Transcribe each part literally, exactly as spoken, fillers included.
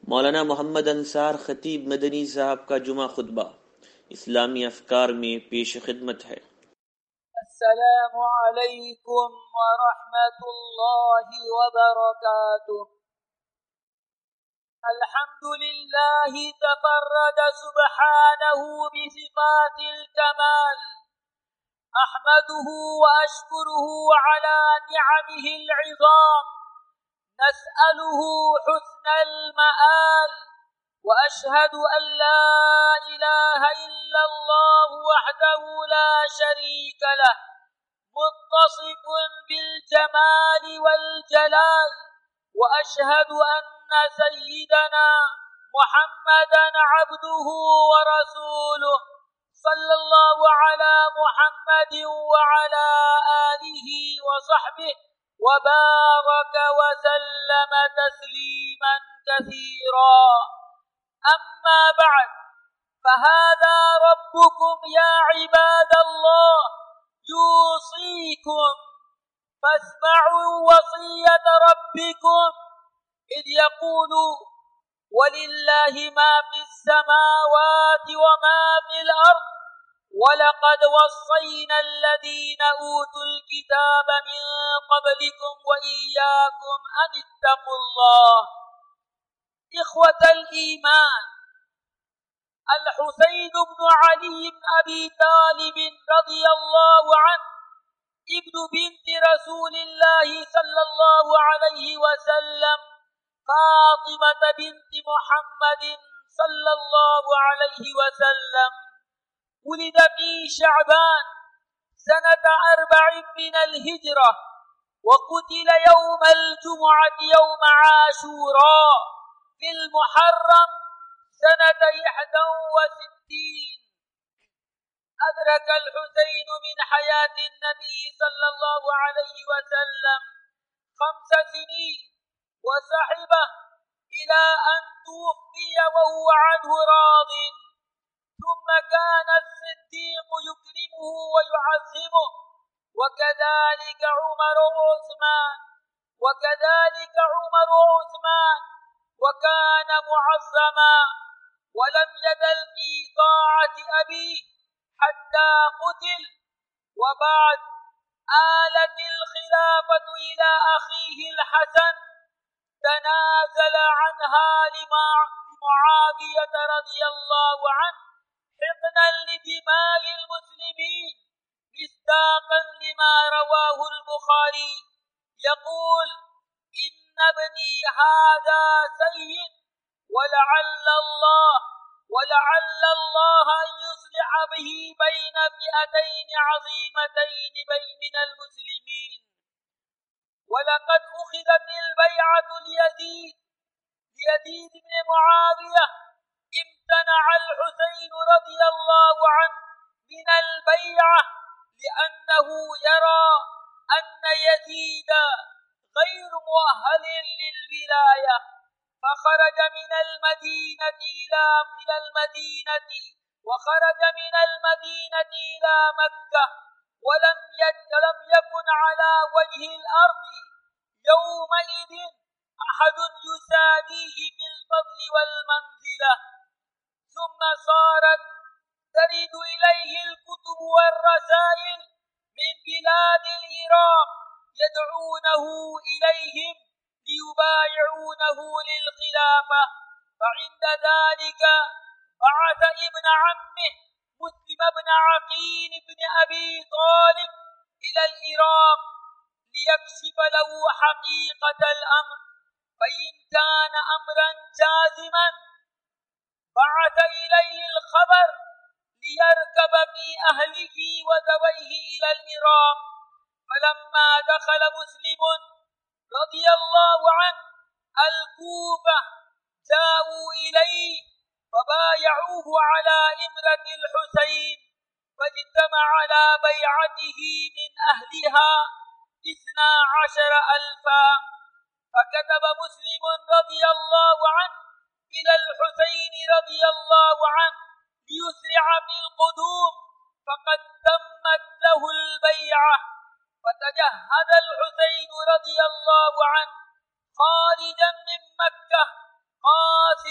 मौलाना मोहम्मद अंसार खतीब मदनी साहब का जुमा खुतबा इस्लामी अफकार में पेश खिदमत है। अस्सलामु अलैकुम व रहमतुल्लाहि व बरकातुह। अल्हम्दुलिल्लाहि तफर्रद सुब्हानहु बिसिफातिल कमाल। अहमदुहु व अश्कुरुहु अला निअमिहिल इज़ाम। नस्अलुहु हुस्नल मआल। وأشهد أن لا إله إلا الله وحده لا شريك له متصف بالجمال والجلال. وأشهد أن سيدنا محمدا عبده ورسوله صلى الله على محمد وعلى آله وصحبه وبارك وسلم تسليما كثيرا. أما بعد، فهذا ربكم يا عباد الله يوصيكم فاسمعوا وصية ربكم إذ يقول ولله ما في السماوات وما في الأرض ولقد وصينا الذين أوتوا الكتاب من قبلكم وإياكم أن اتقوا الله. إخوة الإيمان، الحسين بن علي بن أبي طالب رضي الله عنه ابن بنت رسول الله صلى الله عليه وسلم فاطمة بنت محمد صلى الله عليه وسلم ولد في شعبان سنة أربع من الهجرة، وقتل يوم الجمعة يوم عاشوراء في المحرم سنة إحدى وستين. أدرك الحسين من حياة النبي صلى الله عليه وسلم خمس سنين وصحبه إلى أن توفي وهو عنه راض. ثم كان الصديق يكرمه ويعظمه، وكذلك عمر وعثمان وكذلك عمر وعثمان وكان معظما، ولم يزل في طاعة أبيه حتى قتل. وبعد آلت الخلافة إلى أخيه الحسن، تنازل عنها لمعاوية رضي الله عنه حقنا لدماء المسلمين، مصداقا لما رواه البخاري يقول إن ابني هذا سيد ولعل الله ولعل الله أن يصلح به بين فئتين عظيمتين من المسلمين. ولقد أخذت البيعة ليزيد ليزيد بن معاوية. امتنع الحسين رضي الله عنه من البيعة لأنه يرى أن يزيد غير مؤهل للولاية، فخرج من المدينة إلى إلى المدينة وخرج من المدينة إلى مكة، ولم لم يكن على وجه الأرض يومئذ أحد يساويه بالفضل والمنزلة. ثم صارت ترد إليه الكتب والرسائل من بلاد العراق يدعونه إليهم ليبايعونه للخلافة. فعند ذلك بعث ابن عمه مسلم بن عقيل بن أبي طالب إلى العراق ليكشف له حقيقة الأمر، فإن كان أمرا جازما بعث إليه الخبر ليركب في أهله وذويه إلى العراق. فلما دخل مسلم رضي الله عنه الكوفة جاءوا إليه فبايعوه على إمرة الحسين، فاجتمع على بيعته من أهلها اثنا عشر ألفا. فكتب مسلم رضي الله عنه إلى الحسين رضي الله عنه ليسرع بالقدوم، فقد تمت له البيعة. فتجهز الحسين رضي الله عنه خارجا من مكة قاصدا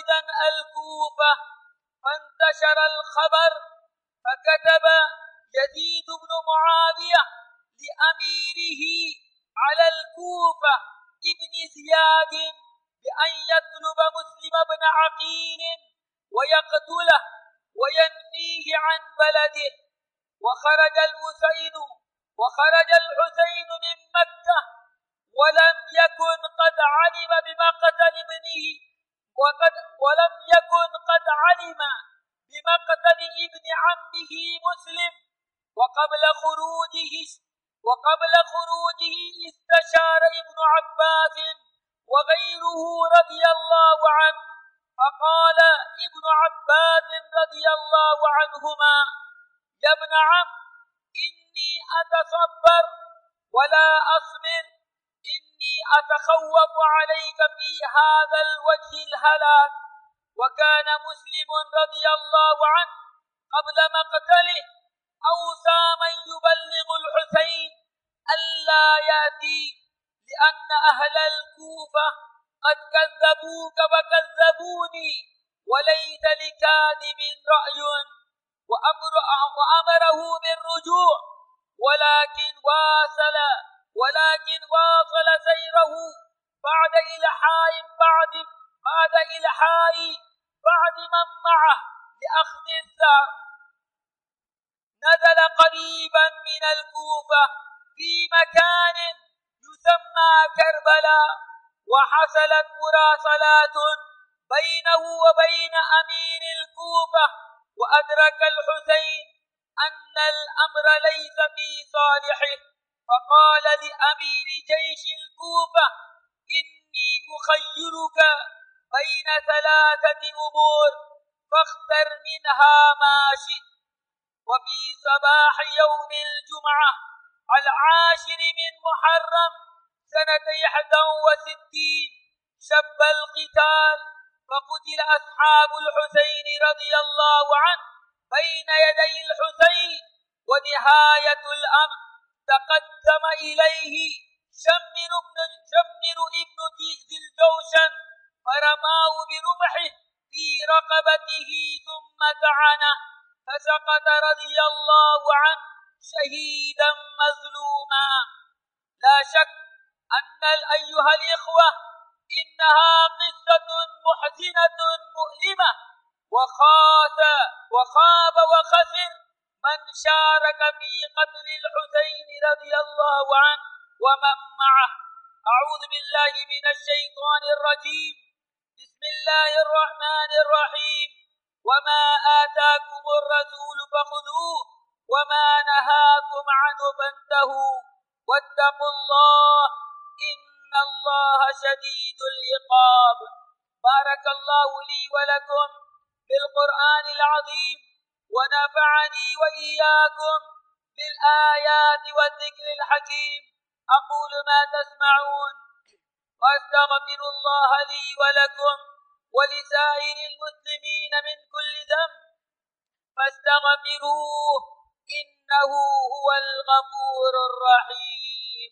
فنشر الخبر، فكتب يزيد بن معاوية لأميره على الكوفة ابن زياد بأن يطلب مسلم بن عقيل ويقتله وينفيه عن بلده. وخرج الحسين وخرج الحسين من مكة ولم يكن قد علم بمقتل ابنه وقد ولم يكن قد علم بمقتل ابن عمه مسلم. وقبل خروجه وقبل خروجه استشار ابن عباس وغيره رضي الله عنه، فقال ابن عباس رضي الله عنهما: يا ابن عم، إني أتصبر ولا أصبر، إني أتخوف عليك في هذا الوجه الهلاك. وكان مسلم رضي الله عنه قبل مقتله أوصى من يبلغ الحسين ألا يأتي، لأن أهل الكوفة قد كذبوك وكذبوني، وليس لكاذب رأي، وأمر وأمره بالرجوع، ولكن واصل ولكن واصل سيره بعد إلحاء بعد بعد إلحاء بعد من معه لأخذ الثار. نزل قريبا من الكوفة في مكان يسمى كربلاء، وحصلت مراسلات بينه وبين أمير الكوفة، وأدرك الحسين أن الأمر ليس في صالحه، فقال لأمير جيش الكوفة: إني أخيرك بين ثلاثة أمور فاختر منها ما شئت. وفي صباح يوم الجمعة العاشر من محرم سنة إحدى وستين شب القتال، فقتل أصحاب الحسين رضي الله عنه بين يدي الحسين. ونهاية الأمر تقدم إليه شمر ابن شمر ابن ذي الجوشن فرماه برمحه في رقبته ثم طعنه فسقط رضي الله عنه شهيدا مظلوما. لا شك أن أيها الإخوة إنها قصة محزنة مؤلمة، وخاف وخاب وخسر من شارك في قتل الحسين رضي الله عنه ومن معه. أعوذ بالله من الشيطان الرجيم. بسم الله الرحمن الرحيم. وما آتاكم الرسول فخذوه وما نهاكم عنه فانتهوا واتقوا الله إن الله شديد العقاب. بارك الله لي ولكم بالقرآن العظيم، ونفعني وإياكم بالآيات والذكر الحكيم. أقول ما تسمعون وأستغفر الله لي ولكم ولسائر المسلمين من كل ذنب فاستغفروه إنه هو الغفور الرحيم.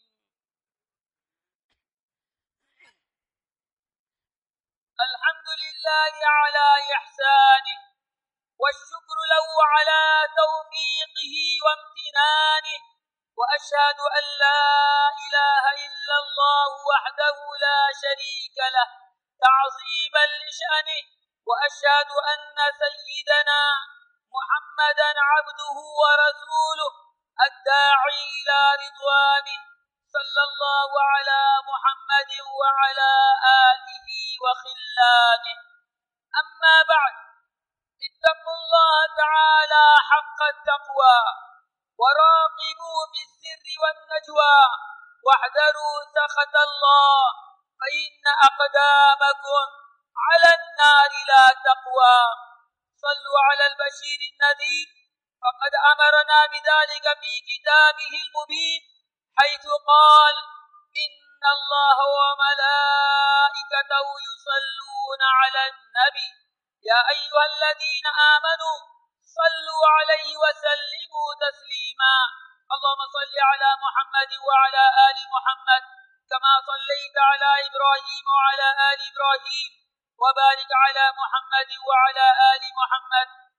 الحمد لله على إحسانه، والشكر له على توفيقه وامتنانه، وأشهد أن لا إله إلا الله وحده لا شريك له تعظيما لشأنه، وأشهد أن سيدنا محمدا عبده ورسوله الداعي إلى رضوانه، صلى الله على محمد وعلى آله وخلانه. أما بعد، اتقوا الله تعالى حق التقوى، وراقبوا في السر والنجوى، واحذروا سخط الله، فإن أقدامكم على النار لا تقوى. صلوا على البشير النذير، فقد أمرنا بذلك في كتابه المبين، حيث قال: إن الله وملائكته يصلون على النبي يا أيها الذين آمنوا صلوا عليه وسلموا تسليما. اللهم صل على محمد وعلى آل محمد كما صليت على إبراهيم وعلى آل إبراهيم، وبارك على محمد وعلى آل محمد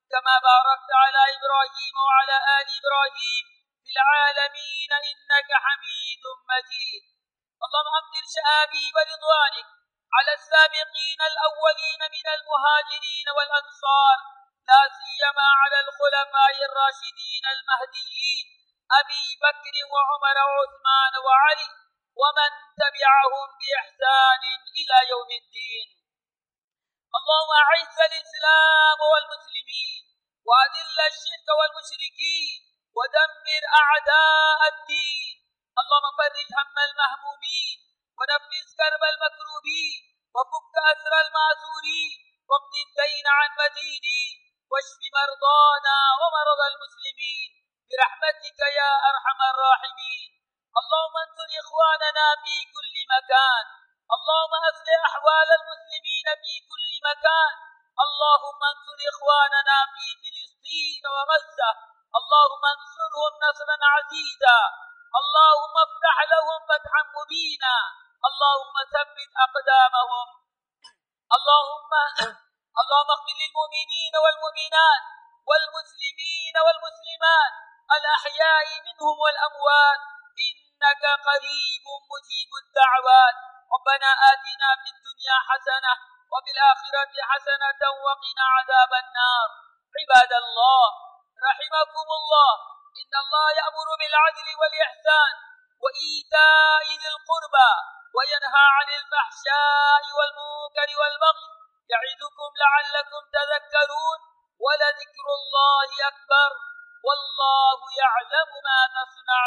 كما باركت على إبراهيم وعلى آل إبراهيم في العالمين إنك حميد مجيد. اللهم أمطر شآبيب رضوانك على السابقين الأولين من المهاجرين والأنصار، لا سيما على الخلفاء الراشدين المهديين أبي بكر وعمر وعثمان وعلي ومن تبعهم بإحسان إلى يوم الدين. اللهم أعز الإسلام والمسلمين وأذل الشرك والمشركين ودمر أعداء الدين. اللهم فرج هم المهمومين ونفس كرب المكروبين وفك أسر المأسورين واقض الدين عن مدينين واشف مرضانا ومرضى المسلمين برحمتك يا أرحم الراحمين. اللهم انصر إخواننا في كل مكان. اللهم أصلح أحوال المسلمين في كل مكان. اللهم انصر إخواننا في فلسطين وغزة. اللهم انصرهم نصرا عزيزا. اللهم افتح لهم فتحا مبينا. اللهم ثبت أقدامهم. اللهم اللهم اغفر للمؤمنين والمؤمنات والمسلمين والمسلمات الأحياء منهم والأموات إنك قريب مجيب الدعوات. ربنا آتنا في الدنيا حسنة وفي الآخرة حسنة وقنا عذاب النار. عباد الله رحمكم الله، إن الله يأمر بالعدل والإحسان وإيتاء ذي القربى وينهى عن الفحشاء والمنكر والبغي يعظكم لعلكم تذكرون. ولذكر الله أكبر والله يعلم ما تصنعون.